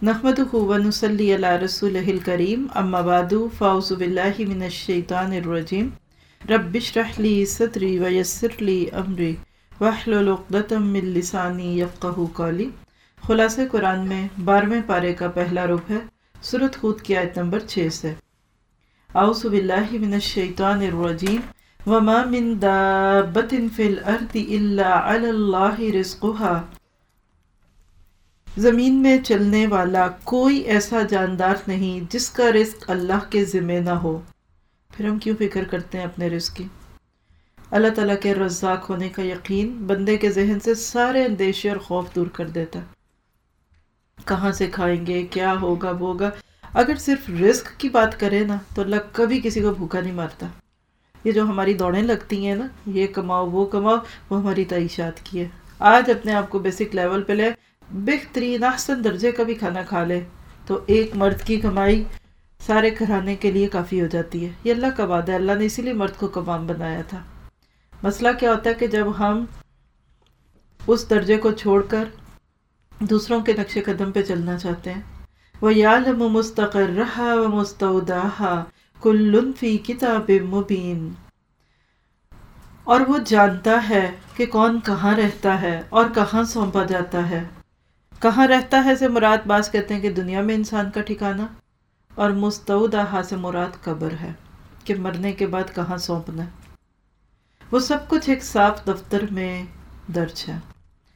नहमदुहु व नुसल्ली अला रसूलिहिल करीम अम्मा बादु फ़अऊज़ु बिल्लाहि मिनश शैतानिर रजीम रब्बिश्रह ली सदरी व यस्सिर ली अमरी वहलुल उक़दतम मिन लिसानी यफ़क़हू क़ौली। खुलासे कुरान में 12वें पारे का पहला रुख है, सूरत हूद की आयत नंबर 6 से। अऊज़ु बिल्लाहि मिनश शैतानिर रजीम वमा मिन दाब्बतिन फ़िल अर्दि इल्ला अलल्लाहि रिज़्क़ुहा। ज़मीन में चलने वाला कोई ऐसा जानदार नहीं जिसका रिस्क अल्लाह के ज़िम्मे ना हो। फिर हम क्यों फिक्र करते हैं अपने रिस्क की? अल्लाह ताला के रज़्ज़ाक़ होने का यकीन बंदे के जहन से सारे अंदेशे और खौफ दूर कर देता है। कहाँ से खाएंगे, क्या होगा वो होगा। अगर सिर्फ रिस्क की बात करें ना तो अल्लाह कभी किसी को भूखा नहीं मारता। ये जो हमारी दौड़ें लगती हैं ना, ये कमाओ वो कमाओ, वो हमारी तईशात की है। आज अपने आप को बेसिक लेवल पे ले, बेहतरीन अहसन दर्जे का भी खाना खा ले तो एक मर्द की कमाई सारे घराने के लिए काफ़ी हो जाती है। ये अल्लाह का वादा है, अल्लाह ने इसीलिए मर्द को कमाम बनाया था। मसला क्या होता है कि जब हम उस दर्जे को छोड़कर दूसरों के नक्शे कदम पे चलना चाहते हैं। व यालमु मुस्तक़र्रहा व मुस्तौदाहा कुल्लुन फ़ी किताबिम मुबीन। और वो जानता है कि कौन कहाँ रहता है और कहाँ सौंपा जाता है। कहाँ रहता है से मुराद बास कहते हैं कि दुनिया में इंसान का ठिकाना, और मुस्तौदाहा से मुराद कब्र है कि मरने के बाद कहाँ सौंपना है। वो सब कुछ एक साफ दफ्तर में दर्ज है।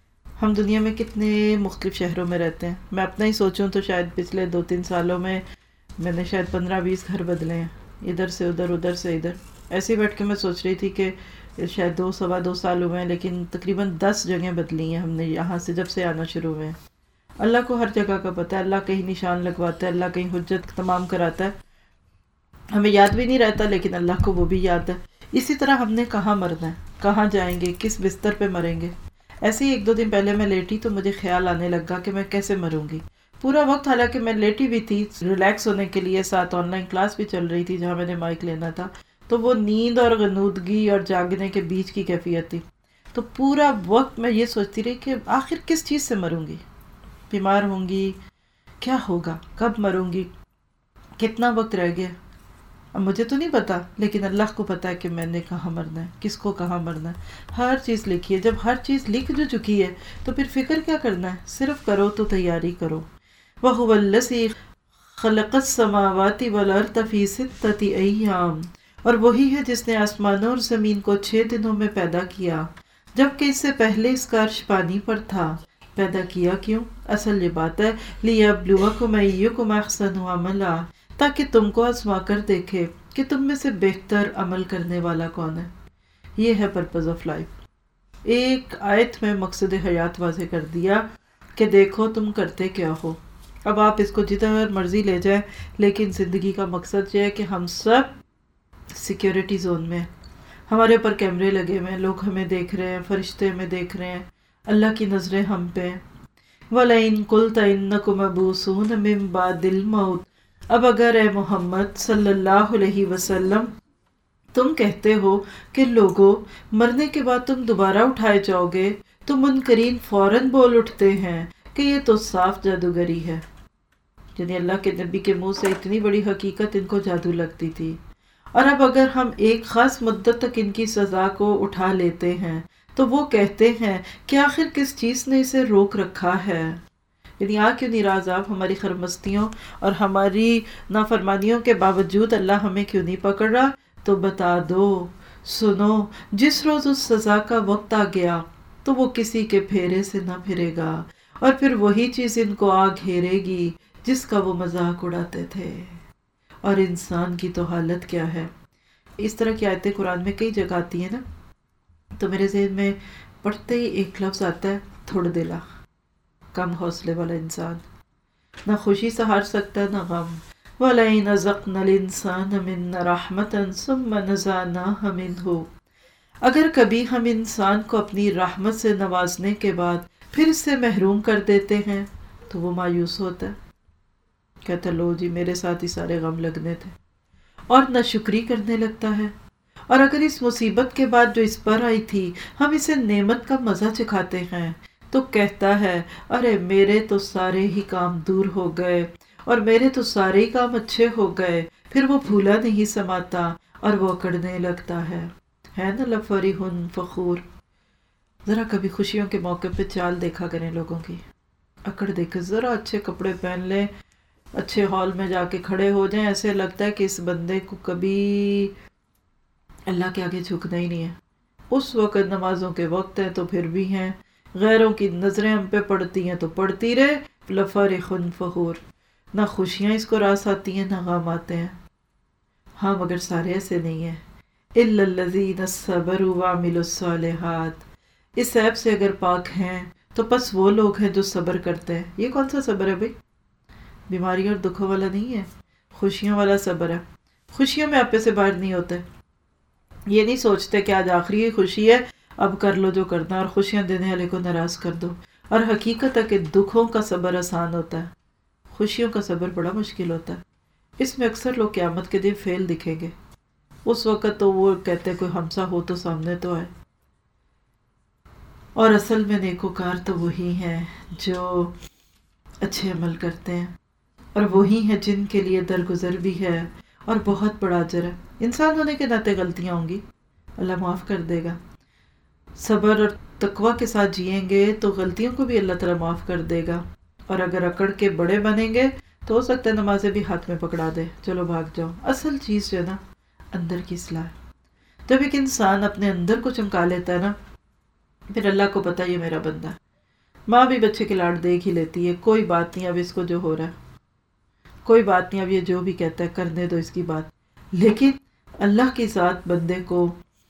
हम दुनिया में कितने मुख्तलिफ शहरों में रहते हैं। मैं अपना ही सोचूं तो शायद पिछले 2-3 सालों में मैंने शायद 15-20 घर बदले हैं, इधर से उधर, उधर से इधर। ऐसे ही बैठ के मैं सोच रही थी कि शायद 2-2.25 साल हुए हैं, लेकिन तकरीबन 10 जगह बदली हैं हमने यहाँ से जब से आना शुरू हुए हैं। अल्लाह को हर जगह का पता है। अल्लाह कहीं निशान लगवाता है, अल्लाह कहीं हुज्जत तमाम कराता है। हमें याद भी नहीं रहता, लेकिन अल्लाह को वो भी याद है। इसी तरह हमने कहाँ मरना है, कहाँ जाएंगे, किस बिस्तर पे मरेंगे। ऐसे ही 1-2 दिन पहले मैं लेटी तो मुझे ख्याल आने लगा कि मैं कैसे मरूंगी। पूरा वक्त हालांकि मैं लेटी भी थी रिलैक्स होने के लिए, साथ ऑनलाइन क्लास भी चल रही थी जहाँ मैंने माइक लेना था, तो वो नींद और गनूदगी और जागने के बीच की कैफियत थी। तो पूरा वक्त मैं ये सोचती रही कि आखिर किस चीज़ से मरूंगी। बीमार होंगी, क्या होगा, कब मरूंगी, कितना वक्त रह गया, अब मुझे तो नहीं पता, लेकिन अल्लाह को पता है कि मैंने कहाँ मरना है, किसको कहाँ मरना है। हर चीज़ लिखी है। जब हर चीज़ लिख जो चुकी है तो फिर फिक्र क्या करना है, सिर्फ करो तो तैयारी करो। वहुवल्लज़ी खलक़स समावाति वल अर्ज़ फ़ी सित्तति अय्याम। और वही है जिसने आसमानों और ज़मीन को 6 दिनों में पैदा किया, जबकि इससे पहले इसका अर्श पानी पर था। पैदा किया क्यों? असल ये बात है, लियब्लुवकुम अय्युकुम अहसनु अमला, ताकि तुमको आजमा कर देखे कि तुम में से बेहतर अमल करने वाला कौन है। ये है पर्पज़ ऑफ लाइफ। एक आयत में मकसद हयात वाज़ेह कर दिया कि देखो तुम करते क्या हो। अब आप इसको जितना मर्जी ले जाए, लेकिन ज़िंदगी का मकसद ये है कि हम सब सिक्योरिटी जोन में, हमारे ऊपर कैमरे लगे हुए हैं, लोग हमें देख रहे हैं, फरिश्ते हमें देख रहे हैं, अल्लाह की नज़रें हम पे। वलइन कुल्त इन्नकुम मबूसून मिन बादिल मौत। अब अगर ए मोहम्मद सल्लल्लाहु अलैहि वसल्लम तुम कहते हो कि लोगों मरने के बाद तुम दोबारा उठाए जाओगे, तो मुनकरीन फौरन बोल उठते हैं कि ये तो साफ जादूगरी है। यानी अल्लाह के नबी के मुंह से इतनी बड़ी हकीकत इनको जादू लगती थी। और अब अगर हम एक ख़ास मुद्दत तक इनकी सज़ा को उठा लेते हैं तो वो कहते हैं कि आखिर किस चीज़ ने इसे रोक रखा है। यानी आ क्यों नाराज़ आप हमारी खरमस्तियों और हमारी नाफरमानियों के बावजूद अल्लाह हमें क्यों नहीं पकड़ रहा? तो बता दो, सुनो, जिस रोज़ उस सज़ा का वक्त आ गया तो वो किसी के फेरे से ना फिरेगा, और फिर वही चीज़ इनको आ घेरेगी जिसका वो मजाक उड़ाते थे। और इंसान की तो हालत क्या है। इस तरह की आयतें कुरान में कई जगह आती हैं ना, तो मेरे ज़हन में पढ़ते ही एक लफ्ज़ आता है, थोड़ दिला, कम हौसले वाला इंसान, ना खुशी सहार सकता ना गम। वलइन अज़क़नल इंसान मिन्ना रहमतन सुम्मा नज़अनाहा मिन्हु। अगर कभी हम इंसान को अपनी रहमत से नवाजने के बाद फिर इससे महरूम कर देते हैं तो वो मायूस होता है, कहता लो जी मेरे साथ ही सारे गम लगने थे, और नाशुक्री करने लगता है। और अगर इस मुसीबत के बाद जो इस पर आई थी हम इसे नेमत का मज़ा चखाते हैं تو کہتا ہے ارے میرے تو سارے ہی کام دور ہو گئے اور میرے تو سارے ہی کام اچھے ہو گئے، پھر وہ بھولا نہیں سماتا اور وہ اکڑنے لگتا ہے نا لفریح فخور۔ ذرا کبھی خوشیوں کے موقع پہ چال دیکھا کریں لوگوں کی، اکڑ دیکھ ذرا اچھے کپڑے پہن لیں، اچھے ہال میں جا کے کھڑے ہو جائیں، ایسے لگتا ہے کہ اس بندے کو کبھی اللہ کے آگے جھکنا ہی نہیں ہے۔ اس وقت نمازوں کے وقت ہیں تو پھر بھی ہیں، غیروں کی نظریں ہم پہ پڑتی ہیں تو پڑتی رہے، لفرح فخور۔ نہ خوشیاں اس کو راس آتی ہیں نہ غم آتے ہیں۔ ہاں مگر سارے ایسے نہیں ہیں۔ الا الذین صبروا وعملوا الصالحات، اس عیب سے اگر پاک ہیں تو بس وہ لوگ ہیں جو صبر کرتے ہیں۔ یہ کون سا صبر ہے بھائی؟ بیماریوں اور دکھوں والا نہیں ہے، خوشیوں والا صبر ہے۔ خوشیوں میں آپے سے باہر نہیں ہوتے، یہ نہیں سوچتے کہ آج آخری خوشی ہے اب کر لو جو کرنا ہے اور خوشیاں دینے والے کو ناراض کر دو۔ اور حقیقت ہے کہ دکھوں کا صبر آسان ہوتا ہے، خوشیوں کا صبر بڑا مشکل ہوتا ہے۔ اس میں اکثر لوگ قیامت کے دن فیل دکھیں گے، اس وقت تو وہ کہتے کوئی ہمسا ہو تو سامنے تو آئے۔ اور اصل میں نیکوکار تو وہی ہیں جو اچھے عمل کرتے ہیں، اور وہی ہیں جن کے لیے درگزر بھی ہے اور بہت بڑا اجر ہے۔ انسان ہونے کے ناطے غلطیاں ہوں گی، اللہ معاف کر دے گا۔ صبر اور تقوی کے ساتھ جئیں گے تو غلطیوں کو بھی اللہ تعالیٰ معاف کر دے گا، اور اگر اکڑ کے بڑے بنیں گے تو ہو سکتا ہے نمازیں بھی ہاتھ میں پکڑا دے، چلو بھاگ جاؤ۔ اصل چیز جو ہے نا اندر کی اصلاح ہے۔ جب ایک انسان اپنے اندر کو چمکا لیتا ہے نا، پھر اللہ کو پتہ یہ میرا بندہ ہے۔ ماں بھی بچے کے لاڈ دیکھ ہی لیتی ہے، کوئی بات نہیں اب اس کو جو ہو رہا ہے، کوئی بات نہیں اب یہ جو بھی کہتا ہے کرنے دو اس کی بات۔ لیکن اللہ کی ذات بندے کو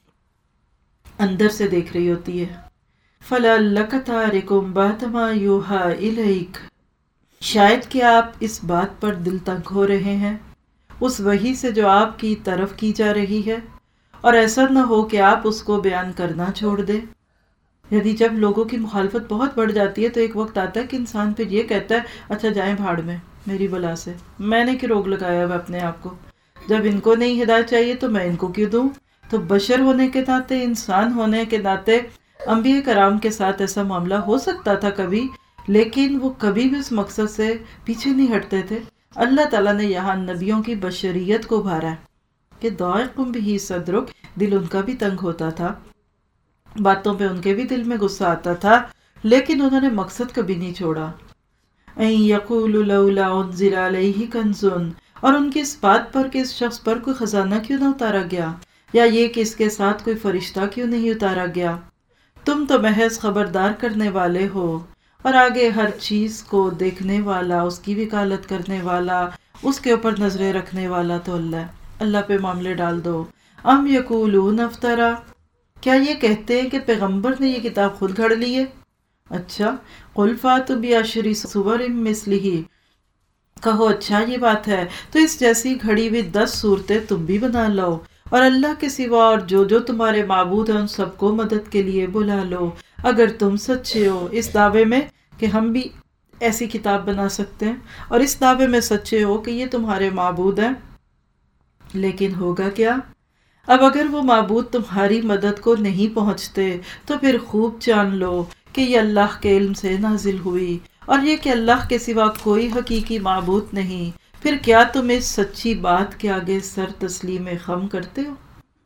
اندر سے دیکھ رہی ہوتی ہے۔ فَلَعَلَّكَ تَارِكٌ بَعْضَ مَا يُوحَىٰ إِلَيْكَ، شاید کہ آپ اس بات پر دل تنگ ہو رہے ہیں اس وحی سے جو آپ کی طرف کی جا رہی ہے، اور ایسا نہ ہو کہ آپ اس کو بیان کرنا چھوڑ دیں۔ یعنی جب لوگوں کی مخالفت بہت بڑھ جاتی ہے تو ایک وقت آتا ہے کہ انسان پھر یہ کہتا ہے اچھا جائیں بھاڑ میں میری بلا سے، میں نے کہ روک لگایا ہوا اپنے آپ کو، جب ان کو نہیں ہدایت چاہیے تو میں ان کو کیوں دوں۔ تو بشر ہونے کے ناطے، انسان ہونے کے ناطے انبیاء کرام کے ساتھ ایسا معاملہ ہو سکتا تھا کبھی، لیکن وہ کبھی بھی اس مقصد سے پیچھے نہیں ہٹتے تھے۔ اللہ تعالیٰ نے یہاں نبیوں کی بشریت کو ابھارا ہے کہ ضاقم بہ صدرک، دل ان کا بھی تنگ ہوتا تھا، باتوں پہ ان کے بھی دل میں غصہ آتا تھا، لیکن انہوں نے مقصد کبھی نہیں چھوڑا۔ ان یقولوا لولا انزل علیہ کنز، اور ان کی اس بات پر کہ اس شخص پر کوئی خزانہ کیوں نہ اتارا گیا، یا یہ کہ اس کے ساتھ کوئی فرشتہ کیوں نہیں اتارا گیا۔ تم تو محض خبردار کرنے والے ہو، اور آگے ہر چیز کو دیکھنے والا، اس کی وکالت کرنے والا، اس کے اوپر نظریں رکھنے والا تو اللہ ہے۔ اللہ پہ معاملے ڈال دو۔ ام یقولون افترا، کیا یہ کہتے ہیں کہ پیغمبر نے یہ کتاب خود گھڑ لی ہے؟ اچھا، قل فاتوا بعشر سور مثلہ، کہو اچھا یہ بات ہے تو اس جیسی گھڑی ہوئی 10 صورتیں تم بھی بنا لو، اور اللہ کے سوا اور جو جو تمہارے معبود ہیں ان سب کو مدد کے لیے بلا لو، اگر تم سچے ہو اس دعوے میں کہ ہم بھی ایسی کتاب بنا سکتے ہیں، اور اس دعوے میں سچے ہو کہ یہ تمہارے معبود ہیں۔ لیکن ہوگا کیا؟ اب اگر وہ معبود تمہاری مدد کو نہیں پہنچتے تو پھر خوب جان لو کہ یہ اللہ کے علم سے نازل ہوئی، اور یہ کہ اللہ کے سوا کوئی حقیقی معبود نہیں، پھر کیا تم اس سچی بات کے آگے سر تسلیم خم کرتے ہو؟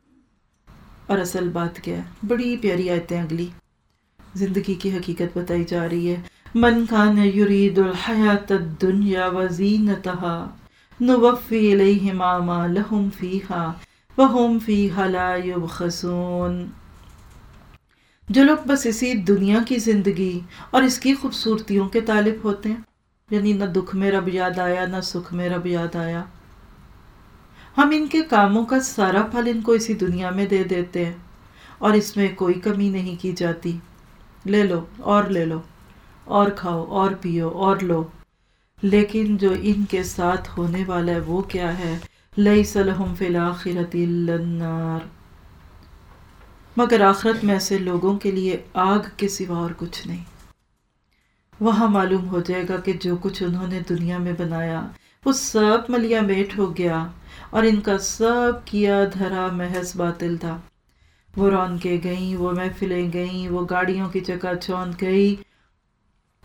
اور اصل بات کیا ہے؟ بڑی پیاری آیتیں اگلی زندگی کی حقیقت بتائی جا رہی ہے۔ من کان یرید الحیات الدنیا وزینتها نوفی الیہم اعمالہم فیہا وہم فیہا لا یبخسون۔ جو لوگ بس اسی دنیا کی زندگی اور اس کی خوبصورتیوں کے طالب ہوتے ہیں، یعنی نہ دکھ میں رب یاد آیا نہ سکھ میں رب یاد آیا، ہم ان کے کاموں کا سارا پھل ان کو اسی دنیا میں دے دیتے ہیں، اور اس میں کوئی کمی نہیں کی جاتی، لے لو اور کھاؤ اور پیو اور لو۔ لیکن جو ان کے ساتھ ہونے والا ہے وہ کیا ہے؟ لیس لہم فی الآخرۃ الا النار، مگر آخرت میں ایسے لوگوں کے لیے آگ کے سوا اور کچھ نہیں۔ وہاں معلوم ہو جائے گا کہ جو کچھ انہوں نے دنیا میں بنایا وہ سب ملیا میٹ ہو گیا، اور ان کا سب کیا دھرا محض باطل تھا۔ وہ رونقیں گئیں، وہ محفلیں گئیں، وہ گاڑیوں کی چکا چوند گئی،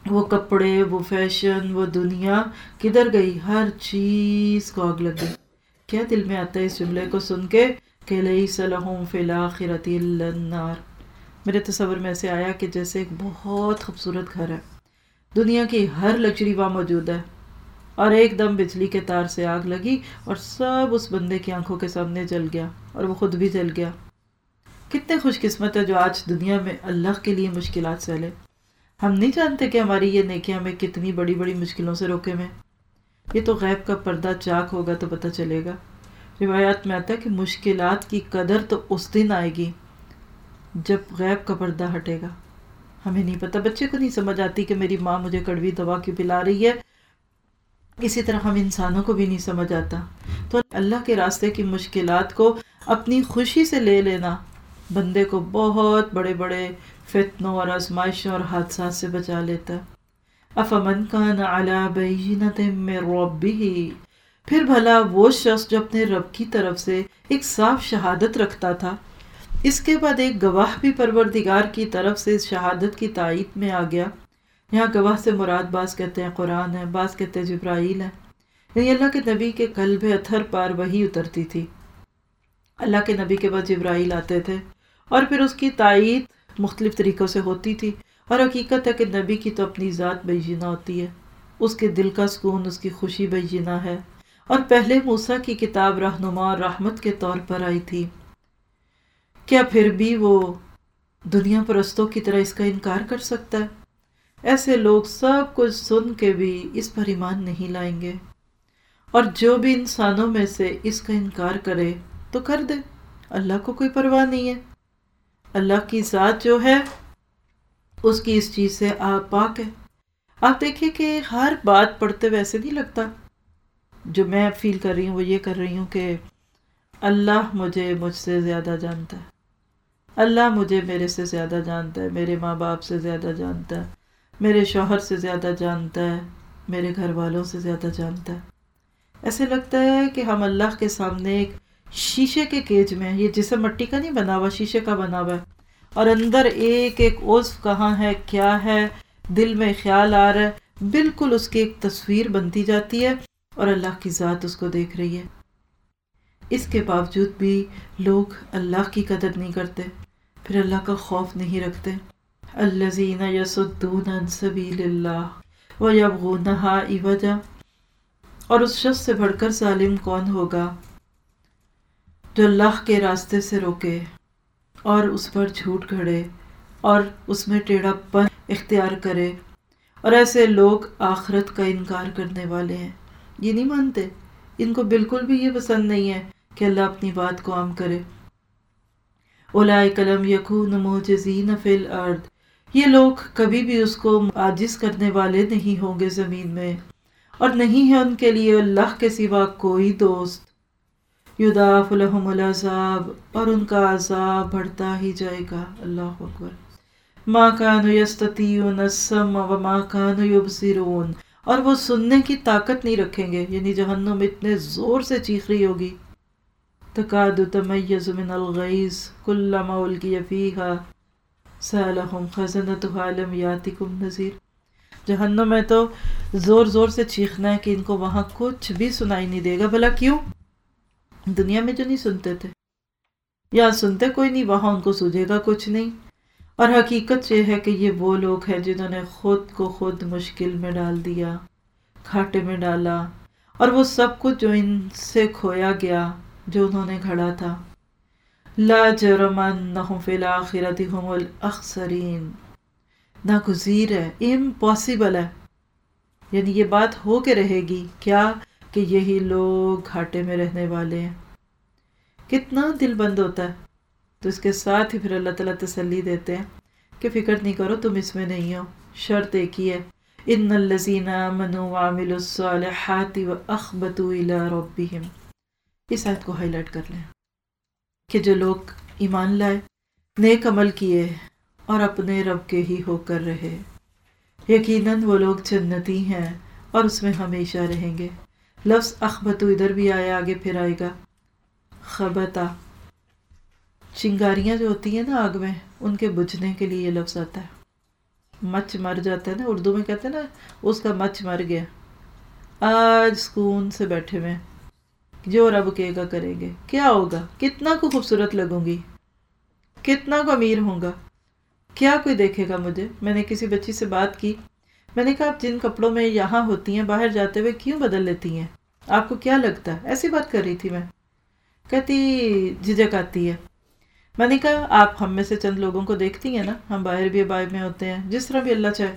وہ کپڑے، وہ فیشن، وہ دنیا کدھر گئی؟ ہر چیز کو آگ لگ گئی۔ کیا دل میں آتا ہے اس جملے کو سن کے کہ لیس لہم فی الآخرۃ الا النار۔ میرے تصور میں ایسے آیا کہ جیسے ایک بہت خوبصورت گھر ہے، دنیا کی ہر لگژری وہاں موجود ہے، اور ایک دم بجلی کے تار سے آگ لگی اور سب اس بندے کی آنکھوں کے سامنے جل گیا، اور وہ خود بھی جل گیا۔ کتنے خوش قسمت ہے جو آج دنیا میں اللہ کے لیے مشکلات سہلے۔ ہم نہیں جانتے کہ ہماری یہ نیکیاں ہمیں کتنی بڑی بڑی مشکلوں سے روکے میں۔ یہ تو غیب کا پردہ چاک ہوگا تو پتہ چلے گا۔ روایات میں آتا ہے کہ مشکلات کی قدر تو اس دن آئے گی جب غیب کا پردہ ہٹے گا۔ ہمیں نہیں پتہ، بچے کو نہیں سمجھ آتی کہ میری ماں مجھے کڑوی دوا کیوں پلا رہی ہے، اسی طرح ہم انسانوں کو بھی نہیں سمجھ آتا۔ تو اللہ کے راستے کی مشکلات کو اپنی خوشی سے لے لینا بندے کو بہت بڑے بڑے فتنوں اور آزمائشوں اور حادثات سے بچا لیتا ہے۔ افمن کان علی بینۃ من ربہ، پھر بھلا وہ شخص جو اپنے رب کی طرف سے ایک صاف شہادت رکھتا تھا، اس کے بعد ایک گواہ بھی پروردگار کی طرف سے اس شہادت کی تائید میں آ گیا۔ یہاں گواہ سے مراد بعض کہتے ہیں قرآن ہے، بعض کہتے ہیں جبرائیل ہے، یعنی اللہ کے نبی کے قلب اطہر پر وحی اترتی تھی، اللہ کے نبی کے بعد جبرائیل آتے تھے، اور پھر اس کی تائید مختلف طریقوں سے ہوتی تھی۔ اور حقیقت ہے کہ نبی کی تو اپنی ذات بینہ ہوتی ہے، اس کے دل کا سکون، اس کی خوشی بینہ ہے، اور پہلے موسیٰ کی کتاب رہنما اور رحمت کے طور پر آئی تھی۔ کیا پھر بھی وہ دنیا پرستوں کی طرح اس کا انکار کر سکتا ہے؟ ایسے لوگ سب کچھ سن کے بھی اس پر ایمان نہیں لائیں گے، اور جو بھی انسانوں میں سے اس کا انکار کرے تو کر دے، اللہ کو کوئی پرواہ نہیں ہے۔ اللہ کی ذات جو ہے اس کی اس چیز سے آپ پاک ہے۔ آپ دیکھیں کہ ہر بات پڑھتے ویسے نہیں لگتا، جو میں فیل کر رہی ہوں وہ یہ کر رہی ہوں کہ اللہ مجھ سے زیادہ جانتا ہے، اللہ مجھے میرے سے زیادہ جانتا ہے، میرے ماں باپ سے زیادہ جانتا ہے، میرے شوہر سے زیادہ جانتا ہے، میرے گھر والوں سے زیادہ جانتا ہے۔ ایسے لگتا ہے کہ ہم اللہ کے سامنے ایک شیشے کے کیج میں ہیں، یہ جسم مٹی کا نہیں بنا ہوا، شیشے کا بنا ہوا ہے، اور اندر ایک ایک عضو کہاں ہے، کیا ہے، دل میں خیال آ رہا ہے، بالکل اس کی ایک تصویر بنتی جاتی ہے، اور اللہ کی ذات اس کو دیکھ رہی ہے۔ اس کے باوجود بھی لوگ اللہ کی قدر نہیں کرتے، پھر اللہ کا خوف نہیں رکھتے۔ الذین یصدون عن سبیل اللہ ویبغونها عوجا، اور اس شخص سے بڑھ کر ظالم کون ہوگا جو اللہ کے راستے سے روکے اور اس پر جھوٹ گھڑے اور اس میں ٹیڑھا پن اختیار کرے۔ اور ایسے لوگ آخرت کا انکار کرنے والے ہیں، یہ نہیں مانتے، ان کو بالکل بھی یہ پسند نہیں ہے کہ اللہ اپنی بات کو عام کرے۔ اولئک لم یکونوا معجزین فی الارض، یہ لوگ کبھی بھی اس کو عاجز کرنے والے نہیں ہوں گے زمین میں، اور نہیں ہے ان کے لیے اللہ کے سوا کوئی دوست۔ یضاعف لهم العذاب، اور ان کا عذاب بڑھتا ہی جائے گا۔ اللہ اکبر۔ ما كانوا يستطيعون السمع وما كانوا يبصرون، اور وہ سننے کی طاقت نہیں رکھیں گے، یعنی جہنم اتنے زور سے چیخ رہی ہوگی۔ تکاد تمیز من الغیظ کلما القی فیہا سألہم خزنتہا الم یاتکم نذیر۔ جہنم میں تو زور زور سے چیخنا ہے کہ ان کو وہاں کچھ بھی سنائی نہیں دے گا۔ بھلا کیوں؟ دنیا میں جو نہیں سنتے تھے، یا سنتے کوئی نہیں، وہاں ان کو سوجھے گا کچھ نہیں۔ اور حقیقت یہ ہے کہ یہ وہ لوگ ہیں جنہوں نے خود کو خود مشکل میں ڈال دیا، گھاٹے میں ڈالا، اور وہ سب کچھ جو ان سے کھویا گیا، جو انہوں نے گھڑا تھا۔ لا جرم انہم فی الآخرۃ ھم الاخسرین، ناگزیر ہے، امپاسبل ہے، یعنی یہ بات ہو کے رہے گی کیا کہ یہی لوگ گھاٹے میں رہنے والے ہیں۔ کتنا دل بند ہوتا ہے، تو اس کے ساتھ ہی پھر اللہ تعالیٰ تسلی دیتے ہیں کہ فکر نہیں کرو، تم اس میں نہیں ہو، شرط ایک ہی ہے، ان الذین آمنوا وعملوا الصالحات واخبتوا الی ربہم۔ اس آیت کو ہائی لائٹ کر لیں کہ جو لوگ ایمان لائے، نیک عمل کیے اور اپنے رب کے ہی ہو کر رہے، یقیناً وہ لوگ جنتی ہیں اور اس میں ہمیشہ رہیں گے۔ لفظ اخبتوا ادھر بھی آیا، آگے پھر آئے گا خبتا، چنگاریاں جو ہوتی ہیں نا آگ میں، ان کے بجھنے کے لیے یہ لفظ آتا ہے۔ مچ مر جاتا ہے نا، اردو میں کہتے ہیں نا اس کا مچ مر گیا، آج سکون سے بیٹھے ہوئے ہیں، جو رب کہے گا کریں گے، کیا ہوگا، کتنا کو خوبصورت لگوں گی، کتنا کو امیر ہوں گا، کیا کوئی دیکھے گا مجھے۔ میں نے کسی بچی سے بات کی، میں نے کہا آپ جن کپڑوں میں یہاں ہوتی ہیں باہر جاتے ہوئے کیوں بدل لیتی ہیں، آپ کو کیا لگتا ہے، ایسی بات کر رہی تھی میں، کہتی جھجک آتی ہے۔ میں نے کہا آپ ہم میں سے چند لوگوں کو دیکھتی ہیں نا، ہم باہر بھی ابائے میں ہوتے ہیں، جس طرح بھی اللہ چاہے،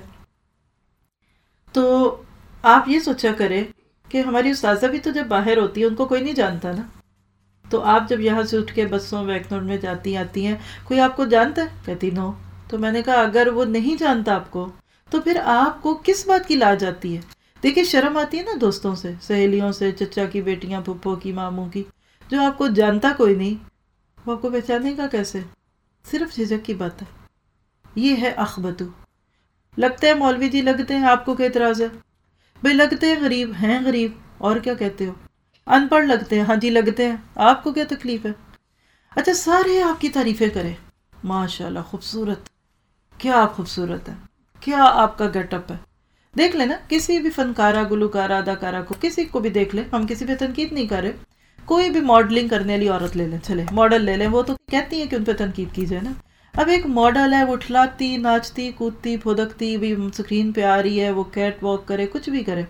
تو آپ یہ سوچا کریں کہ ہماری استاذہ بھی تو جب باہر ہوتی ہے ان کو کوئی نہیں جانتا نا، تو آپ جب یہاں سے اٹھ کے بسوں ویگنوں میں جاتی آتی ہیں کوئی آپ کو جانتا ہے، کہتی نو۔ تو میں نے کہا اگر وہ نہیں جانتا آپ کو تو پھر آپ کو کس بات کی لاج آتی ہے۔ دیکھیں شرم آتی ہے نا دوستوں سے، سہیلیوں سے، چچا کی بیٹیاں، پھپھو کی، ماموں کی، جو آپ کو جانتا کوئی نہیں وہ آپ کو پہچانے گا کیسے، صرف جھجک کی بات ہے۔ یہ ہے اخبتو، لگتے ہیں مولوی جی، لگتے ہیں، آپ کو کیا اعتراض ہے بھئی، لگتے ہیں غریب ہیں، غریب اور کیا کہتے ہو، ان پڑھ لگتے ہیں، ہاں جی لگتے ہیں، آپ کو کیا تکلیف ہے۔ اچھا سارے آپ کی تعریفیں کریں، ماشاءاللہ خوبصورت، کیا آپ خوبصورت ہیں، کیا آپ کا گیٹ اپ ہے۔ دیکھ لیں نا کسی بھی فنکارہ، گلوکارہ، اداکارہ کو، کسی کو بھی دیکھ لیں، ہم کسی پہ تنقید نہیں کر رہے، کوئی بھی ماڈلنگ کرنے والی عورت لے لیں، چلے ماڈل لے لیں، وہ تو کہتی ہیں کہ ان پہ تنقید کی جائے نا۔ اب ایک ماڈل ہے، وہ اٹھلاتی، ناچتی، کودتی، پھدکتی بھی سکرین پہ آ رہی ہے، وہ کیٹ واک کرے، کچھ بھی کرے،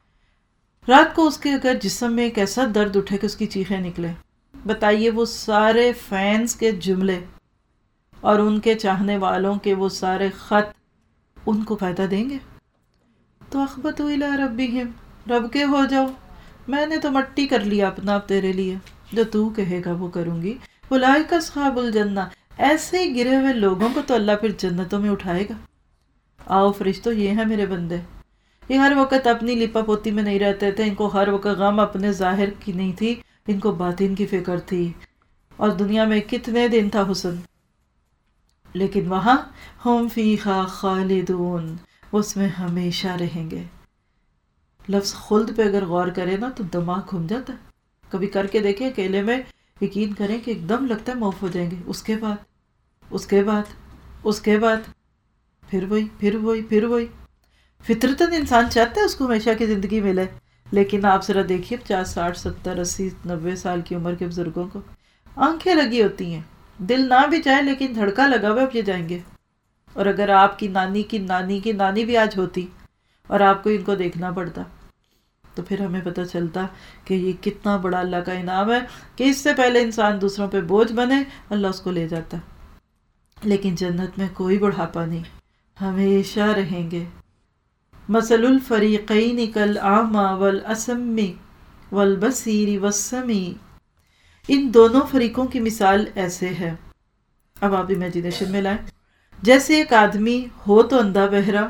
رات کو اس کے اگر جسم میں ایک ایسا درد اٹھے کہ اس کی چیخیں نکلے، بتائیے وہ سارے فینس کے جملے اور ان کے چاہنے والوں کے وہ سارے خط ان کو فائدہ دیں گے؟ تو اخبتوا الی ربہم، رب کے ہو جاؤ، میں نے تو مٹی کر لیا اپنا اب تیرے لیے، جو تو کہے گا وہ کروں گی، اولئک اصحاب الجنہ، ایسے ہی گرے ہوئے لوگوں کو تو اللہ پھر جنتوں میں اٹھائے گا۔ آؤ فرشتوں، یہ ہیں میرے بندے، یہ ہر وقت اپنی لپا پوتی میں نہیں رہتے تھے، ان کو ہر وقت غم اپنے ظاہر کی نہیں تھی، ان کو باطن کی فکر تھی، اور دنیا میں کتنے دن تھا حسن، لیکن وہاں ہم فیہا خالدون، اس میں ہمیشہ رہیں گے۔ لفظ خلد پہ اگر غور کرے نا تو دماغ گھوم جاتا ہے، کبھی کر کے دیکھیں اکیلے میں، یقین کریں کہ ایک دم لگتا ہے معاف ہو جائیں گے، اس کے بعد اس کے بعد اس کے بعد پھر وہی پھر وہی پھر وہی۔ فطرتاً انسان چاہتا ہے اس کو ہمیشہ کی زندگی ملے، لیکن آپ ذرا دیکھیے 50، 60، 70، 80، 90 سال کی عمر کے بزرگوں کو آنکھیں لگی ہوتی ہیں، دل نہ بھی جائے لیکن دھڑکا لگا ہوا اب یہ جائیں گے۔ اور اگر آپ کی نانی کی نانی کی نانی بھی آج ہوتی اور آپ کو ان کو دیکھنا پڑتا تو پھر ہمیں پتہ چلتا کہ یہ کتنا بڑا اللہ کا انعام ہے کہ اس سے پہلے انسان دوسروں پہ بوجھ بنے اللہ اس کو لے جاتا۔ لیکن جنت میں کوئی بڑھاپا نہیں، ہمیشہ رہیں گے۔ مثل الفریقین کالأعمی والأصم والبصیر والسمیع، ان دونوں فریقوں کی مثال ایسے ہے، اب آپ امیجنیشن میں لائیں، جیسے ایک آدمی ہو تو اندھا بہرا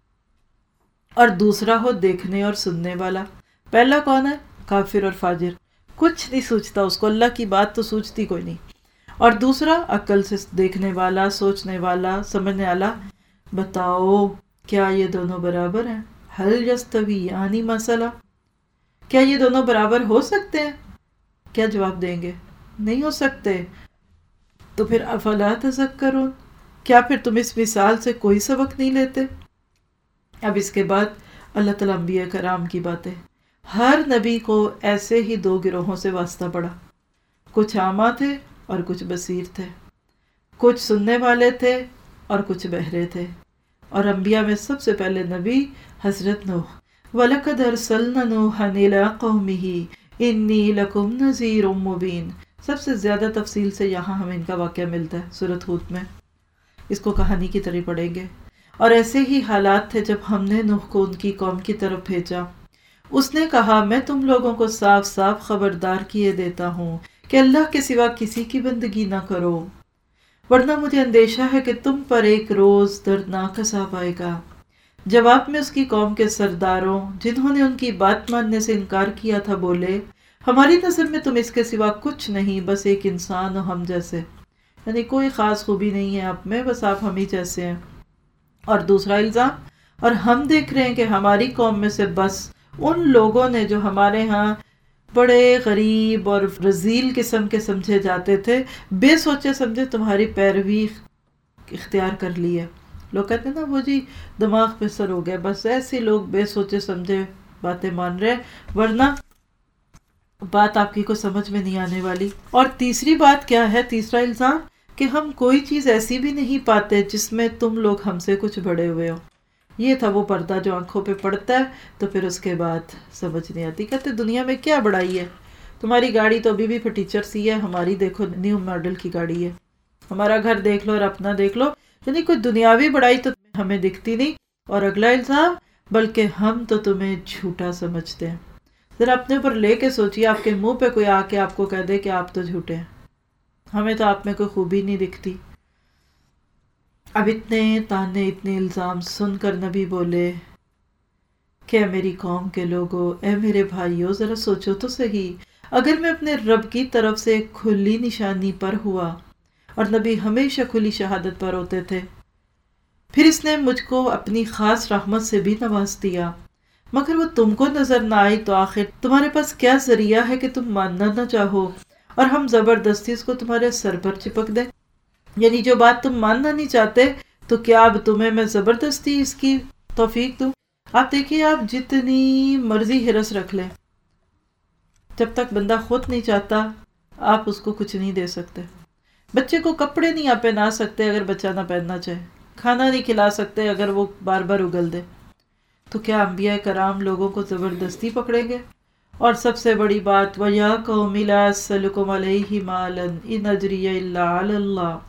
اور دوسرا ہو دیکھنے اور سننے والا۔ پہلا کون ہے؟ کافر اور فاجر، کچھ نہیں سوچتا، اس کو اللہ کی بات تو سوچتی کوئی نہیں، اور دوسرا عقل سے دیکھنے والا، سوچنے والا، سمجھنے والا۔ بتاؤ کیا یہ دونوں برابر ہیں؟ هل یستویان مثلا، کیا یہ دونوں برابر ہو سکتے ہیں؟ کیا جواب دیں گے؟ نہیں ہو سکتے۔ تو پھر افلا تذکرون، کیا پھر تم اس مثال سے کوئی سبق نہیں لیتے؟ اب اس کے بعد اللہ تعالیٰ انبیاء کرام کی باتیں، ہر نبی کو ایسے ہی دو گروہوں سے واسطہ پڑا، کچھ عامہ تھے اور کچھ بصیر تھے، کچھ سننے والے تھے اور کچھ بہرے تھے، اور انبیاء میں سب سے پہلے نبی حضرت نوح، وَلَقَدْ أَرْسَلْنَا نُوحًا إِلَىٰ قَوْمِهِ إِنِّي لَكُمْ نَذِيرٌ مُّبِينٌ۔ سب سے زیادہ تفصیل سے یہاں ہمیں ان کا واقعہ ملتا ہے سورۃ ہود میں، اس کو کہانی کی طرح پڑھیں گے۔ اور ایسے ہی حالات تھے جب ہم نے نوح کو ان کی قوم کی طرف بھیجا، اس نے کہا میں تم لوگوں کو صاف صاف خبردار کیے دیتا ہوں کہ اللہ کے سوا کسی کی بندگی نہ کرو، ورنہ مجھے اندیشہ ہے کہ تم پر ایک روز دردناک عذاب آئے گا۔ جواب میں اس کی قوم کے سرداروں جنہوں نے ان کی بات ماننے سے انکار کیا تھا بولے، ہماری نظر میں تم اس کے سوا کچھ نہیں، بس ایک انسان ہو ہم جیسے، یعنی کوئی خاص خوبی نہیں ہے آپ میں، بس آپ ہم ہی جیسے ہیں۔ اور دوسرا الزام، اور ہم دیکھ رہے ہیں کہ ہماری قوم میں سے بس ان لوگوں نے جو ہمارے ہاں بڑے غریب اور رذیل قسم کے سمجھے جاتے تھے، بے سوچے سمجھے تمہاری پیروی اختیار کر لی ہے، لوگ کہتے ہیں نا وہ جی دماغ پہ سر ہو گیا، بس ایسے لوگ بے سوچے سمجھے باتیں مان رہے ہیں، ورنہ بات آپ کی کو سمجھ میں نہیں آنے والی۔ اور تیسری بات کیا ہے، تیسرا الزام، کہ ہم کوئی چیز ایسی بھی نہیں پاتے جس میں تم لوگ ہم سے کچھ بڑے ہوئے ہو۔ یہ تھا وہ پردہ جو آنکھوں پہ پڑتا ہے تو پھر اس کے بعد سمجھ نہیں آتی۔ کہتے دنیا میں کیا بڑائی ہے، تمہاری گاڑی تو ابھی بھی فٹیچر سی ہے، ہماری دیکھو نیو ماڈل کی گاڑی ہے، ہمارا گھر دیکھ لو اور اپنا دیکھ لو، یعنی کوئی دنیاوی بڑائی تو ہمیں دکھتی نہیں۔ اور اگلا الزام، بلکہ ہم تو تمہیں جھوٹا سمجھتے ہیں۔ ذرا اپنے اوپر لے کے سوچیے، آپ کے منہ پہ کوئی آ کے آپ کو کہہ دے کہ آپ تو جھوٹے ہیں، ہمیں تو آپ میں کوئی خوبی نہیں دکھتی۔ اب اتنے تانے اتنے الزام سن کر نبی بولے کہ اے میری قوم کے لوگوں، اے میرے بھائیوں، ذرا سوچو تو صحیح، اگر میں اپنے رب کی طرف سے ایک کھلی نشانی پر ہوا، اور نبی ہمیشہ کھلی شہادت پر ہوتے تھے، پھر اس نے مجھ کو اپنی خاص رحمت سے بھی نواز دیا، مگر وہ تم کو نظر نہ آئی، تو آخر تمہارے پاس کیا ذریعہ ہے کہ تم ماننا نہ چاہو اور ہم زبردستی اس کو تمہارے سر پر چپک دیں؟ یعنی جو بات تم ماننا نہیں چاہتے تو کیا اب تمہیں میں زبردستی اس کی توفیق دوں؟ آپ دیکھیے، آپ جتنی مرضی ہرس رکھ لیں، جب تک بندہ خود نہیں چاہتا آپ اس کو کچھ نہیں دے سکتے۔ بچے کو کپڑے نہیں آپ پہنا سکتے اگر بچہ نہ پہننا چاہے، کھانا نہیں کھلا سکتے اگر وہ بار بار اگل دے، تو کیا انبیاء کرام لوگوں کو زبردستی پکڑیں گے؟ اور سب سے بڑی بات، وَيَا قَوْمِ لَا أَسْأَلُكُمْ عَلَيْهِ مَالًا إِنْ أَجْرِيَ إِلَّا عَلَى اللَّهِ،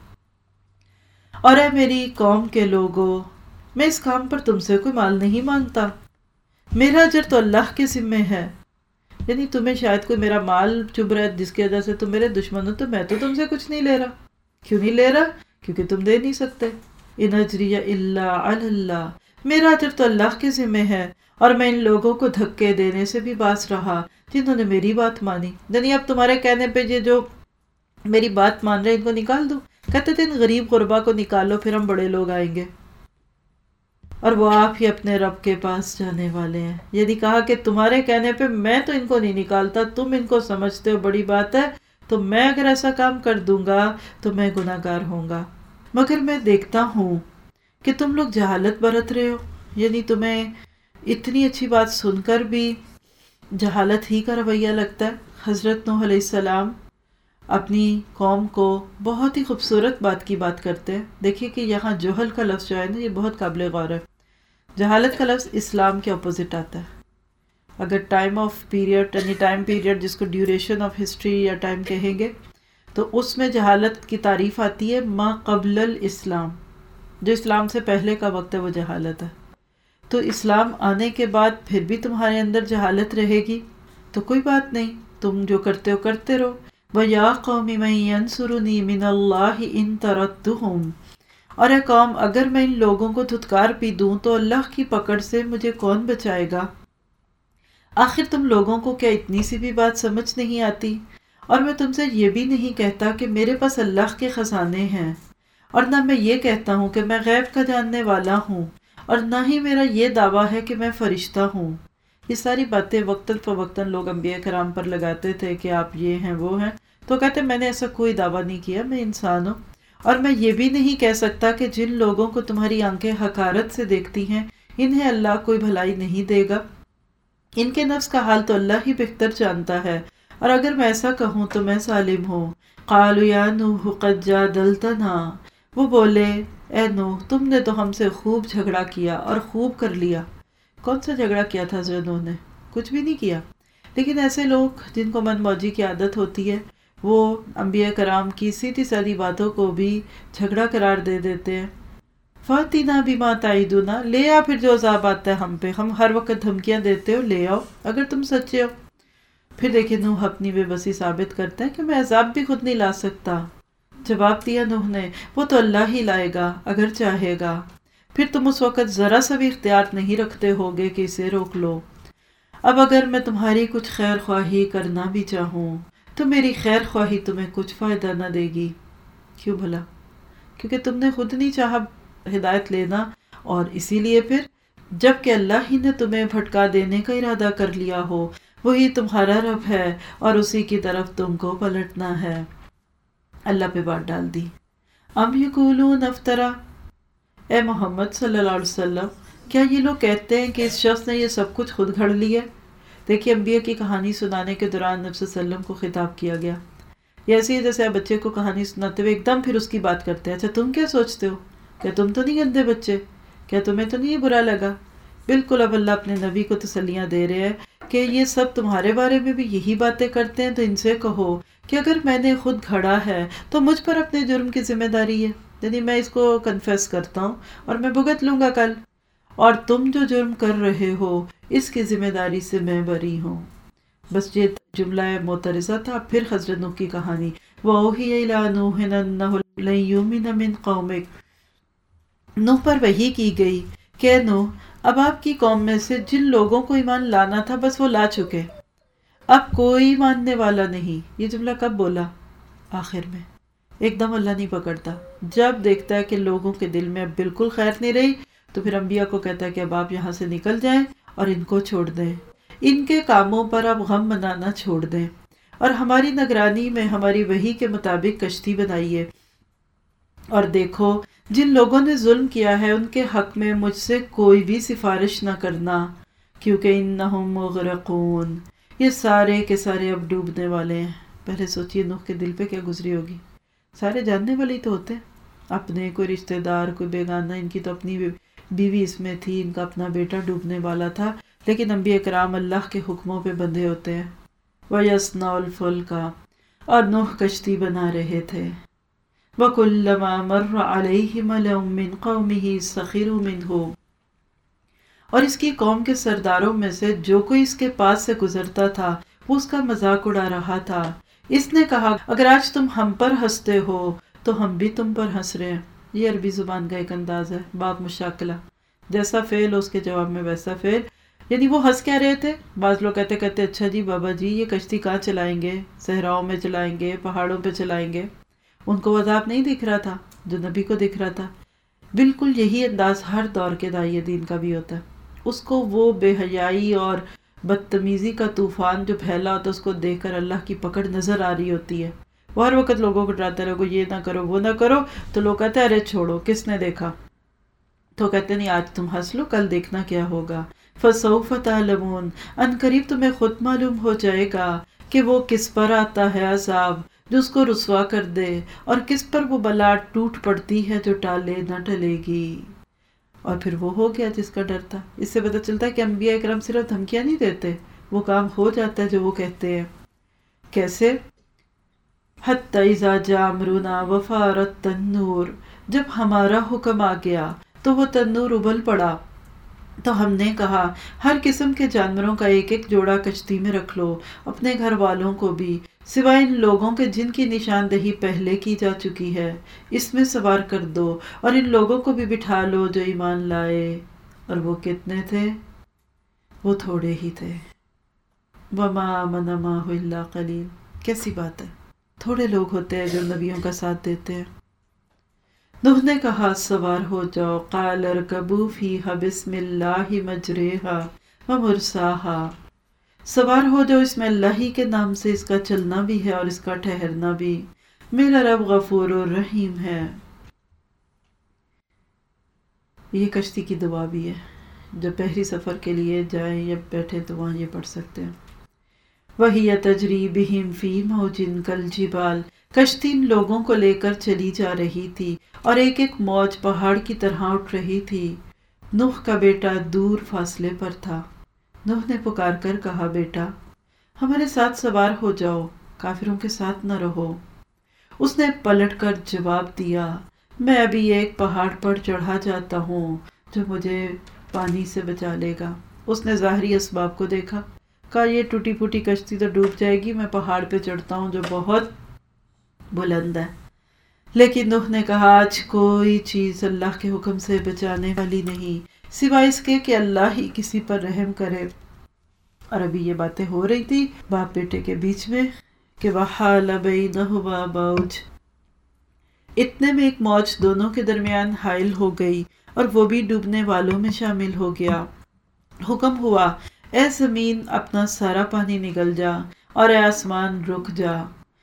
اور اے میری قوم کے لوگوں، میں اس کام پر تم سے کوئی مال نہیں مانگتا، میرا اجر تو اللہ کے ذمے ہے۔ یعنی تمہیں شاید کوئی میرا مال چبھ رہا ہے جس کی وجہ سے تم میرے دشمن ہو، تو میں تو تم سے کچھ نہیں لے رہا۔ کیوں نہیں لے رہا؟ کیونکہ تم دے نہیں سکتے۔ ان اجریہ الا علی اللہ، میرا اجر تو اللہ کے ذمے ہے، اور میں ان لوگوں کو دھکے دینے سے بھی باز رہا جنہوں نے میری بات مانی۔ یعنی اب تمہارے کہنے پہ یہ جو میری بات مان رہے ہیں ان کو نکال دو؟ کہتے تھے ان غریب غربا کو نکالو پھر ہم بڑے لوگ آئیں گے، اور وہ آپ ہی اپنے رب کے پاس جانے والے ہیں۔ یعنی کہا کہ تمہارے کہنے پہ میں تو ان کو نہیں نکالتا، تم ان کو سمجھتے ہو بڑی بات ہے، تو میں اگر ایسا کام کر دوں گا تو میں گناہ گار ہوں گا۔ مگر میں دیکھتا ہوں کہ تم لوگ جہالت برت رہے ہو، یعنی تمہیں اتنی اچھی بات سن کر بھی جہالت ہی کا رویہ لگتا ہے۔ حضرت نوح علیہ السلام اپنی قوم کو بہت ہی خوبصورت بات کی بات کرتے ہیں۔ دیکھیے کہ یہاں جہل کا لفظ جو ہے نا، یہ بہت قابل غور ہے۔ جہالت کا لفظ اسلام کے اپوزٹ آتا ہے۔ اگر ٹائم آف پیریڈ، یعنی ٹائم پیریڈ جس کو ڈیوریشن آف ہسٹری یا ٹائم کہیں گے، تو اس میں جہالت کی تعریف آتی ہے ما قبل الاسلام، جو اسلام سے پہلے کا وقت ہے وہ جہالت ہے۔ تو اسلام آنے کے بعد پھر بھی تمہارے اندر جہالت رہے گی تو کوئی بات نہیں، تم جو کرتے ہو کرتے رہو۔ وَيَا قَوْمِ مَن يَنْصُرُنِي مِنَ اللَّهِ إِن طَرَدتُّهُمْ، اور اے قوم اگر میں ان لوگوں کو دھتکار بھی دوں تو اللہ کی پکڑ سے مجھے کون بچائے گا؟ آخر تم لوگوں کو کیا اتنی سی بھی بات سمجھ نہیں آتی؟ اور میں تم سے یہ بھی نہیں کہتا کہ میرے پاس اللہ کے خزانے ہیں، اور نہ میں یہ کہتا ہوں کہ میں غیب کا جاننے والا ہوں، اور نہ ہی میرا یہ دعویٰ ہے کہ میں فرشتہ ہوں۔ یہ ساری باتیں وقتاً فوقتاً لوگ انبیاء کرام پر لگاتے تھے کہ آپ یہ ہیں وہ ہیں، تو کہتے میں نے ایسا کوئی دعویٰ نہیں کیا، میں انسان ہوں۔ اور میں یہ بھی نہیں کہہ سکتا کہ جن لوگوں کو تمہاری آنکھیں حقارت سے دیکھتی ہیں انہیں اللہ کوئی بھلائی نہیں دے گا، ان کے نفس کا حال تو اللہ ہی بہتر جانتا ہے، اور اگر میں ایسا کہوں تو میں ظالم ہوں۔ قالوا یا نوح قد جادلتنا، وہ بولے اے نوح تم نے تو ہم سے خوب جھگڑا کیا اور خوب کر لیا۔ کون سا جھگڑا کیا تھا حضرت نوح نے؟ کچھ بھی نہیں کیا۔ لیکن ایسے لوگ جن کو من موجی کی عادت ہوتی ہے وہ انبیاء کرام کی سیدھی سادھی باتوں کو بھی جھگڑا قرار دے دیتے ہیں۔ فَأْتِنَا بِمَا تَعِدُنَا، لے آ پھر جو عذاب آتا ہے ہم پہ، ہم ہر وقت دھمکیاں دیتے ہو، لے آؤ اگر تم سچے ہو۔ پھر دیکھیں نوح اپنی بے بسی ثابت کرتا ہے کہ میں عذاب بھی خود نہیں لا سکتا۔ جواب دیا نوح نے وہ تو اللہ ہی لائے گا اگر چاہے گا، پھر تم اس وقت ذرا سا بھی اختیار نہیں رکھتے ہوگے کہ اسے روک لو۔ اب اگر میں تمہاری کچھ خیر خواہی کرنا بھی چاہوں تو میری خیر خواہی تمہیں کچھ فائدہ نہ دے گی۔ کیوں بھلا؟ کیونکہ تم نے خود نہیں چاہا ہدایت لینا، اور اسی لیے پھر جب کہ اللہ ہی نے تمہیں بھٹکا دینے کا ارادہ کر لیا ہو، وہی تمہارا رب ہے اور اسی کی طرف تم کو پلٹنا ہے۔ اللہ پہ بات ڈال دی۔ ام یقولون افترا، اے محمد صلی اللہ علیہ وسلم، کیا یہ لوگ کہتے ہیں کہ اس شخص نے یہ سب کچھ خود گھڑ لیا؟ دیکھیے انبیاء کی کہانی سنانے کے دوران نبی صلی اللہ علیہ وسلم کو خطاب کیا گیا۔ یہ ایسے ہی جیسے آپ بچے کو کہانی سناتے ہوئے ایک دم پھر اس کی بات کرتے ہیں، اچھا تم کیا سوچتے ہو؟ کیا تم تو نہیں گندے بچے؟ کیا تمہیں تو نہیں یہ برا لگا؟ بالکل اب اللہ اپنے نبی کو تسلیاں دے رہے ہیں کہ یہ سب تمہارے بارے میں بھی یہی باتیں کرتے ہیں، تو ان سے کہو کہ اگر میں نے خود گھڑا ہے تو مجھ پر اپنے جرم کی ذمہ داری ہے، یعنی میں اس کو کنفیس کرتا ہوں اور میں بھگت لوں گا کل، اور تم جو جرم کر رہے ہو اس کی ذمہ داری سے میں بری ہوں۔ بس یہ جملہ معترضہ تھا۔ پھر حضرت نوح کی کہانی، وَأُوحِيَ إِلَىٰ نُوحٍ أَنَّهُ لَن يُؤْمِنَ مِن قَوْمِكَ، نوح پر وحی کی گئی کہ نوح اب آپ کی قوم میں سے جن لوگوں کو ایمان لانا تھا بس وہ لا چکے، اب کوئی ماننے والا نہیں۔ یہ جملہ کب بولا؟ آخر میں۔ ایک دم اللہ نہیں پکڑتا، جب دیکھتا ہے کہ لوگوں کے دل میں اب بالکل خیر نہیں رہی تو پھر انبیاء کو کہتا ہے کہ اب آپ یہاں سے نکل جائیں اور ان کو چھوڑ دیں، ان کے کاموں پر آپ غم منانا چھوڑ دیں، اور ہماری نگرانی میں ہماری وحی کے مطابق کشتی بنائیے، اور دیکھو جن لوگوں نے ظلم کیا ہے ان کے حق میں مجھ سے کوئی بھی سفارش نہ کرنا، کیونکہ انہم مغرقون، یہ سارے کے سارے اب ڈوبنے والے ہیں۔ پہلے سوچئے نوح کے دل پہ کیا گزری ہوگی۔ سارے جاننے والے تو ہوتے ہیں، اپنے کوئی رشتہ دار کوئی بیگانہ، ان کی تو اپنی بیوی اس میں تھی، ان کا اپنا بیٹا ڈوبنے والا تھا، لیکن انبیاء کرام اللہ کے حکموں پہ بندھے ہوتے ہیں۔ وَيَصْنَعُ الْفُلْكَ، اور نوح کشتی بنا رہے تھے۔ وَكُلَّمَا مَرَّ عَلَيْهِ مَلَأٌ مِّن قَوْمِهِ سَخِرُوا مِنْهُ، اور اس کی قوم کے سرداروں میں سے جو کوئی اس کے پاس سے گزرتا تھا وہ اس کا مذاق اڑا رہا تھا۔ اس نے کہا اگر آج تم ہم پر ہنستے ہو تو ہم بھی تم پر ہنس رہے ہیں۔ یہ عربی زبان کا ایک انداز ہے، باب مشاکلہ، جیسا فعل اس کے جواب میں ویسا فعل، یعنی وہ ہنس کیا رہے تھے؟ بعض لوگ کہتے اچھا جی بابا جی یہ کشتی کہاں چلائیں گے؟ صحراؤں میں چلائیں گے، پہاڑوں پہ چلائیں گے؟ ان کو عذاب نہیں دکھ رہا تھا جو نبی کو دکھ رہا تھا۔ بالکل یہی انداز ہر دور کے داعی دین کا بھی ہوتا ہے۔ اس کو وہ بے حیائی اور بدتمیزی کا طوفان جو پھیلا ہوتا ہے اس کو دیکھ کر اللہ کی پکڑ نظر آ رہی ہوتی ہے۔ وہ ہر وقت لوگوں کو ڈراتا رہے، یہ نہ کرو وہ نہ کرو، تو لوگ کہتے ہیں ارے چھوڑو کس نے دیکھا، تو کہتے نہیں آج تم ہنس لو کل دیکھنا کیا ہوگا۔ فَسَوْفَ تَعْلَمُونَ، ان قریب تمہیں خود معلوم ہو جائے گا کہ وہ کس پر آتا ہے عذاب جو اس کو رسوا کر دے، اور کس پر وہ بلا ٹوٹ پڑتی ہے جو ٹالے نہ ٹلے گی۔ اور پھر وہ ہو گیا جس کا ڈر تھا۔ اس سے پتہ چلتا ہے کہ انبیاء اکرام صرف دھمکیاں نہیں دیتے، وہ کام ہو جاتا ہے جو وہ کہتے ہیں۔ کیسے؟ حَتَّى إِذَا جَاءَ أَمْرُنَا وَفَارَ التَّنُّورُ، جب ہمارا حکم آ گیا تو وہ تنور ابل پڑا، تو ہم نے کہا ہر قسم کے جانوروں کا ایک ایک جوڑا کشتی میں رکھ لو، اپنے گھر والوں کو بھی سوائے ان لوگوں کے جن کی نشاندہی پہلے کی جا چکی ہے، اس میں سوار کر دو، اور ان لوگوں کو بھی بٹھا لو جو ایمان لائے۔ اور وہ کتنے تھے؟ وہ تھوڑے ہی تھے۔ وَمَا آمَنَ مَعَهُ إِلَّا قَلِيلٌ، کیسی بات ہے، تھوڑے لوگ ہوتے ہیں جو نبیوں کا ساتھ دیتے ہیں۔ نوح نے کہا سوار ہو جاؤ، قال ارکبوا فیہا بسم اللہ مجریہا ومرساہا، سوار ہو جاؤ اس میں اللہ ہی کے نام سے، اس کا چلنا بھی ہے اور اس کا ٹھہرنا بھی، میرا رب غفور الرحیم ہے۔ یہ کشتی کی دعا بھی ہے، جب بحری سفر کے لیے جائیں یا بیٹھے تو وہاں یہ پڑھ سکتے ہیں۔ وَهِيَ تَجْرِي بِهِمْ فِي مَوْجٍ كَالْجِبَالِ، کشتی ان لوگوں کو لے کر چلی جا رہی تھی اور ایک ایک موج پہاڑ کی طرح اٹھ رہی تھی۔ نوح کا بیٹا دور فاصلے پر تھا۔ نوح نے پکار کر کہا بیٹا ہمارے ساتھ سوار ہو جاؤ، کافروں کے ساتھ نہ رہو۔ اس نے پلٹ کر جواب دیا میں ابھی ایک پہاڑ پر چڑھا جاتا ہوں جو مجھے پانی سے بچا لے گا۔ اس نے ظاہری اسباب کو دیکھا، کہا یہ ٹوٹی پھوٹی کشتی تو ڈوب جائے گی، میں پہاڑ پہ چڑھتا ہوں جو بہت بلند ہے۔ لیکن نوح نے کہا آج کوئی چیز اللہ کے حکم سے بچانے والی نہیں سوائے اس کے کہ اللہ ہی کسی پر رحم کرے۔ اور ابھی یہ باتیں ہو رہی تھی باپ بیٹے کے بیچ میں کہ وَحَالَ بَيْنَهُمَا مَوْجٌ، اتنے میں ایک موج دونوں کے درمیان حائل ہو گئی اور وہ بھی ڈوبنے والوں میں شامل ہو گیا۔ حکم ہوا اے زمین اپنا سارا پانی نگل جا اور اے آسمان رک جا۔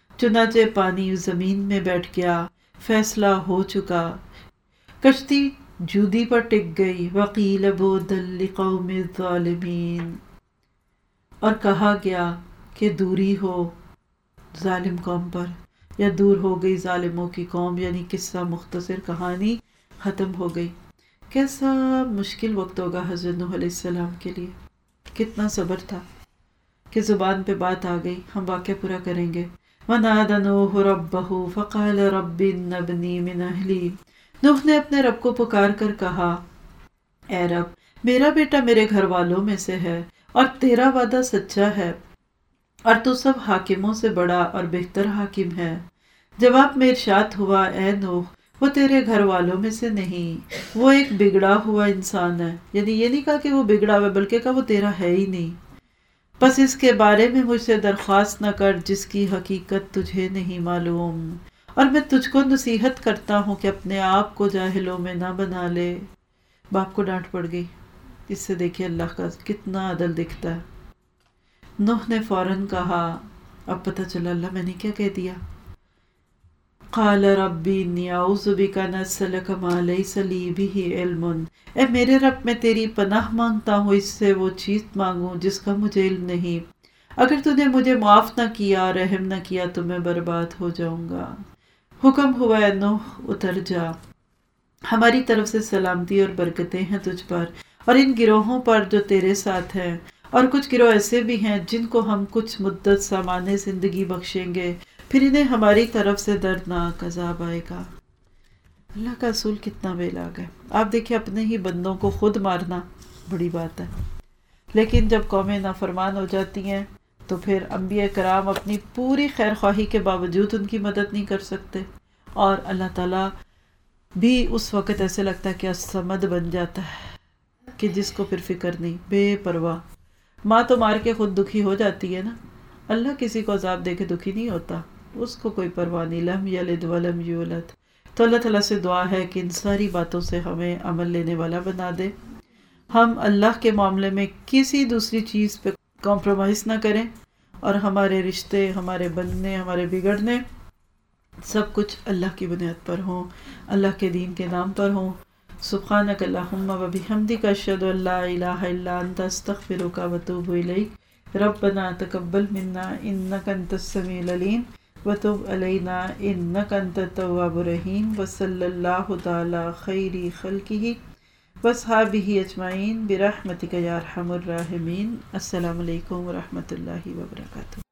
چنانچہ پانی زمین میں بیٹھ گیا، فیصلہ ہو چکا۔ کشتی جودی پر ٹک گئی. وقیل بعدا لقوم الظالمین، اور کہا گیا کہ دوری ہو ظالم قوم پر، یا دور ہو گئی ظالموں کی قوم. یعنی قصہ مختصر، کہانی ختم ہو گئی. کیسا مشکل وقت ہوگا حضرت نوح علیہ السلام کے لیے. کتنا صبر تھا کہ زبان پہ بات آ گئی. ہم واقعہ پورا کریں گے. وَنَادَى نُوحُ رَبَّهُ فَقَالَ رَبِّ إِنَّ ابْنِي مِنْ أَهْلِي، نوح نے اپنے رب کو پکار کر کہا، اے رب میرا بیٹا میرے گھر والوں میں سے ہے، اور تیرا وعدہ سچا ہے، اور تو سب حاکموں سے بڑا اور بہتر حاکم ہے. جواب میں ارشاد ہوا، اے نوح وہ تیرے گھر والوں میں سے نہیں، وہ ایک بگڑا ہوا انسان ہے. یعنی یہ نہیں کہا کہ وہ بگڑا ہوا، بلکہ کہا وہ تیرا ہے ہی نہیں. بس اس کے بارے میں مجھ سے درخواست نہ کر جس کی حقیقت تجھے نہیں معلوم، اور میں تجھ کو نصیحت کرتا ہوں کہ اپنے آپ کو جاہلوں میں نہ بنا لے. باپ کو ڈانٹ پڑ گئی. اس سے دیکھیں اللہ کا کتنا عدل دکھتا ہے. نوح نے فوراً کہا، اب پتہ چلا اللہ میں نے کیا کہہ دیا. قال ربی انی اعوذ بک ان اسألک ما لیس لی بہ علم، اے میرے رب میں تیری پناہ مانگتا ہوں اس سے وہ چیز مانگوں جس کا مجھے علم نہیں. اگر تو نے مجھے معاف نہ کیا، رحم نہ کیا تو میں برباد ہو جاؤں گا. حکم ہوا ہے نوح اتر جا، ہماری طرف سے سلامتی اور برکتیں ہیں تجھ پر اور ان گروہوں پر جو تیرے ساتھ ہیں، اور کچھ گروہ ایسے بھی ہیں جن کو ہم کچھ مدت سامان زندگی بخشیں گے، پھر انہیں ہماری طرف سے دردناک عذاب آئے گا. اللہ کا اصول کتنا بے لاگ ہے. آپ دیکھیں اپنے ہی بندوں کو خود مارنا بڑی بات ہے، لیکن جب قومیں نافرمان ہو جاتی ہیں تو پھر انبیاء کرام اپنی پوری خیر خواہی کے باوجود ان کی مدد نہیں کر سکتے، اور اللہ تعالیٰ بھی اس وقت ایسے لگتا ہے کہ الصمد بن جاتا ہے کہ جس کو پھر فکر نہیں، بے پرواہ. ماں تو مار کے خود دکھی ہو جاتی ہے نا، اللہ کسی کو عذاب دے کے دکھی نہیں ہوتا، اس کو کوئی پرواہ نہیں. لم یلد ولم یولد. تو اللہ تعالیٰ سے دعا ہے کہ ان ساری باتوں سے ہمیں عمل لینے والا بنا دے. ہم اللہ کے معاملے میں کسی دوسری چیز پہ کمپرومائز نہ کریں، اور ہمارے رشتے، ہمارے بننے، ہمارے بگڑنے، سب کچھ اللہ کی بنیاد پر ہوں، اللہ کے دین کے نام پر ہوں. سبحانک اللہم و بحمدک اشہد ان لا الہ الا انت استغفرک و اتوب الیک. ربنا تقبل منا انک انت السمیع العلیم وتب علینا انک انت التواب الرحیم. وصلی اللہ تعالی خیر خلقہ واصحابہ اجمعین برحمتک یا ارحم الراحمین. السلام علیکم ورحمۃ اللہ وبرکاتہ.